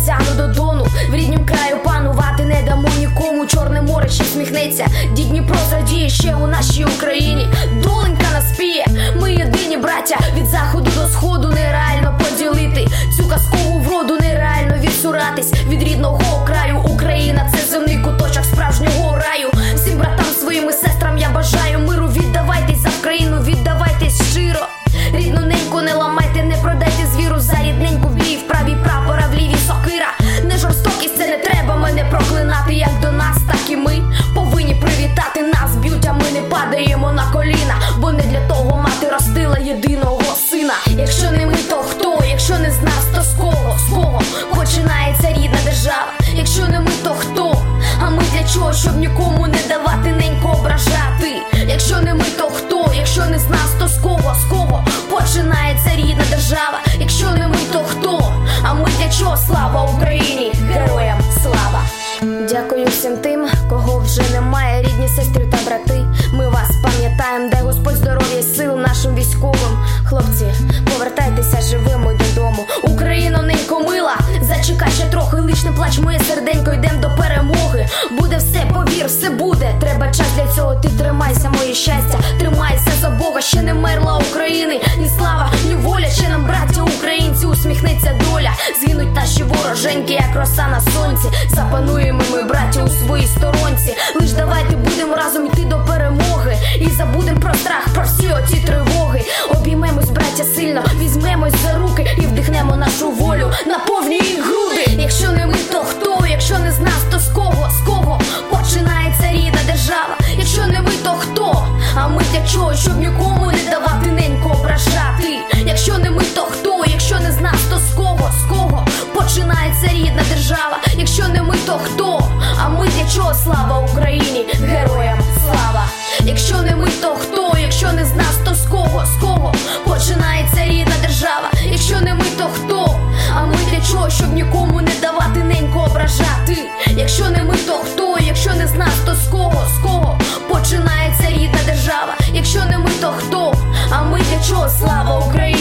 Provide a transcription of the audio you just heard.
присягну до Дону. В ріднім краю панувати не дамо нікому. Чорне море ще сміхнеться, дід Дніпро зрадіє ще у нашій Україні. Доленька нас піє, ми єдині браття. Від заходу до сходу нереально поділити цю казкову вроду, нереально відсуратись від рідного краю. Україна — це земний куточок справжнього раю. Всім братам, своїм і сестрам я бажаю миру. Віддавайтесь за Україну, віддавайтесь щиро. Рідну неньку не ламайте, не продайте звіру. За рідненьку в бій, в правій прапора, в лівій сокира. Не жорстокість, це не треба мене проклинати. Як до нас, так і ми повинні привітати. Нас б'ють, а ми не падаємо на коліна, бо не для того мати ростила єдиного сина. Якщо не ми, то хто? Якщо не з нас, то з кого? З кого починається рідна держава? Якщо не ми, то хто? А ми для чого? Щоб нікому не давати неньку ображати. Якщо не ми, то хто? Якщо не з нас, то з кого? З кого починається рідна держава? Якщо не ми, то хто? А ми для чого? Слава Україні! Героям слава! Дякую всім тим, кого вже немає, рідні сестри та брати. Ми вас пам'ятаємо, дай Господь здоров'я й сил нашим військовим. Хлопці, повертайтеся живими додому. Україно, ненько мила, зачекай ще трохи, лиш не плач, моє серденько, йдем до перемоги. Буде все, повір, все буде, треба час для цього. Ти тримайся, моє щастя, тримайся за Бога. Ще не мерла України ні слава, ні воля. Ще нам, браття українці, усміхнеться доля. Згинуть наші вороженьки, як роса на сонці. Запануємо ми, браття, у своїй сторонці. Лиш давайте будемо разом йти до перемоги. І забудем про страх, про всі оці тривоги. Обіймемось, браття, сильно, візьмемось за руки і вдихнемо нашу волю на повні груди. Якщо не ми, то хто? Якщо не з нас, то з кого? З кого починається рідна держава? Якщо не ми, то хто? А ми для чого? Щоб нікому не давати неньку ображати. Якщо не ми, то хто? Якщо не з нас, то з кого? З кого починається рідна держава? Якщо не ми, то хто? А ми для чого? Слава Україні! Героям слава! Якщо не ми, то хто? Якщо не з нас, то з кого? З кого починається рідна держава? Якщо не ми, то хто? А ми для чого? Щоб нікому не давати неньку ображати. Якщо не ми, то хто? Якщо не з нас, то з кого? З кого починається рідна держава? Якщо не ми, то хто? А ми для чого? Слава Україні!